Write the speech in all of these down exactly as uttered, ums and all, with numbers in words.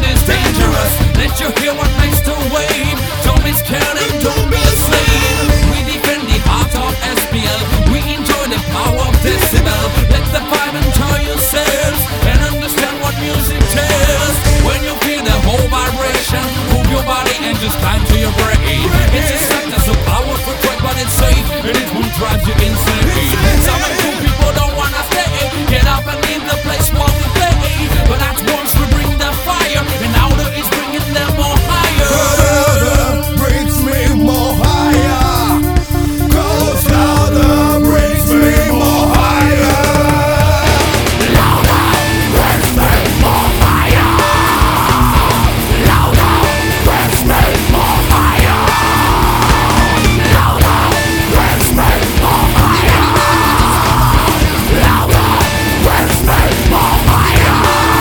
mind is dangerous. Let you hear what makes the wave. Don't be scared and don't be a slave. We defend the heart of S P L. We enjoy the power of decibel. Let the vibe enjoy yourselves and understand what music tells. When you feel the whole vibration, move your body and just climb to your brain. It's a sound that's a powerful track, but it's safe and it won't drive you insane. Some cool people don't wanna stay. Get up and leave the place while we play. But at once we bring the fire, and louder is bringing them more higher. Brings me more higher. Goes louder, brings me more higher. Louder, brings me more higher. Louder, brings me more higher. Louder, brings me more higher. Louder, brings me more higher.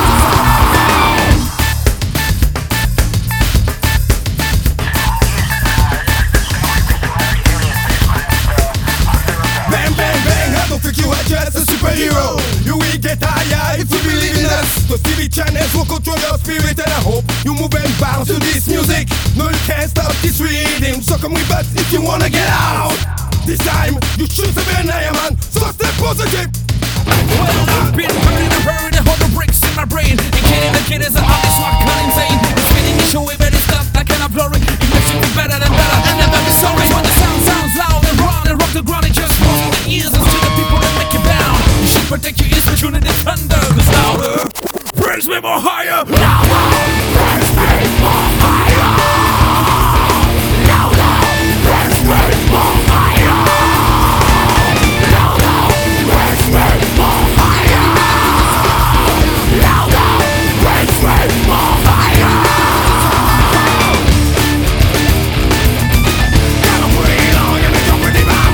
Bang, bang, bang, I don't think you are just a superhero. You will get higher if you believe in us. The T V channels will control your spirit, and I hope you move and bounce to this music. No, you can't stop this rhythm, so come with us if you wanna get out. This time, you choose to be an Iron Man, so stay positive. Well, I've been burning and burning and hold the bricks in my brain. And kidding the kid is a hobby, so I can't insane. It's spinning the show, better stuff that kind of blurry. It makes you feel better than better, and never be sorry. When the sound sounds loud and round and rock the ground, it just rolls in the ears and to the people that make you bound. You should protect your ears from tuning the thunder, cause louder brings me more higher. Louder brings me more higher. Louder brings me more higher. Louder brings me more higher. Louder brings me more higher. Gotta put it on, you make up with the mouth.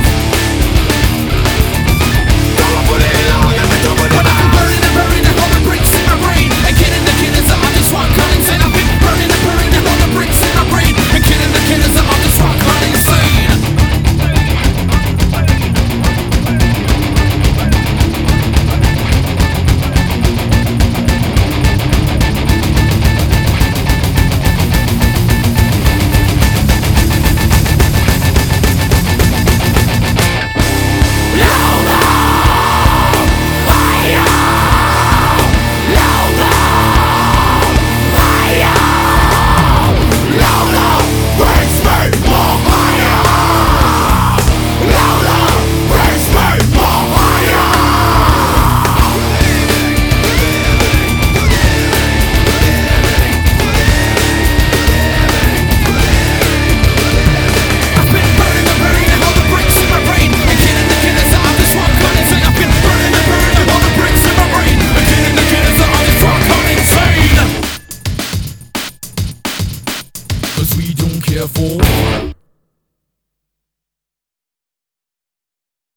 Gotta put it on, you make up with the mouth. I'm burning and burning and all the bricks in my brain. And kidding the kid is I just want gun insane. I've been burning and burning and all the bricks in my brain. And kidding the kid is I just want gun insane. Cause we don't care for